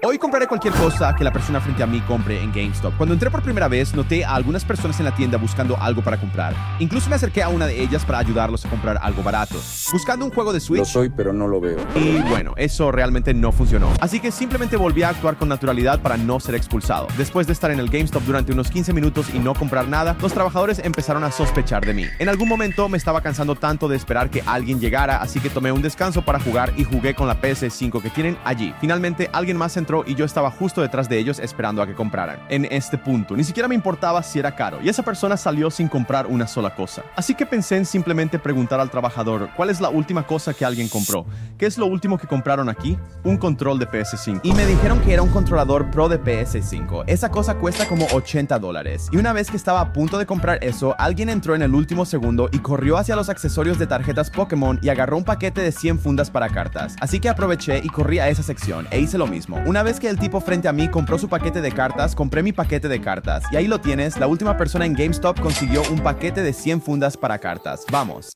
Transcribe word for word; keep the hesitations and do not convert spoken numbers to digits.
Hoy compraré cualquier cosa que la persona frente a mí compre en GameStop. Cuando entré por primera vez, noté a algunas personas en la tienda buscando algo para comprar. Incluso me acerqué a una de ellas para ayudarlos a comprar algo barato. Buscando un juego de Switch. Lo soy, pero no lo veo. Y bueno, eso realmente no funcionó. Así que simplemente volví a actuar con naturalidad para no ser expulsado. Después de estar en el GameStop durante unos quince minutos y no comprar nada, los trabajadores empezaron a sospechar de mí. En algún momento me estaba cansando tanto de esperar que alguien llegara, así que tomé un descanso para jugar y jugué con la P S cinco que tienen allí. Finalmente, alguien más entró y yo estaba justo detrás de ellos esperando a que compraran. En este punto, ni siquiera me importaba si era caro, y esa persona salió sin comprar una sola cosa. Así que pensé en simplemente preguntar al trabajador cuál es la última cosa que alguien compró. ¿Qué es lo último que compraron aquí? Un control de P S cinco. Y me dijeron que era un controlador Pro de P S cinco. Esa cosa cuesta como ochenta dólares. Y una vez que estaba a punto de comprar eso, alguien entró en el último segundo y corrió hacia los accesorios de tarjetas Pokémon y agarró un paquete de cien fundas para cartas. Así que aproveché y corrí a esa sección e hice lo mismo. Una vez que el tipo frente a mí compró su paquete de cartas, compré mi paquete de cartas. Y ahí lo tienes, la última persona en GameStop consiguió un paquete de cien fundas para cartas. Vamos.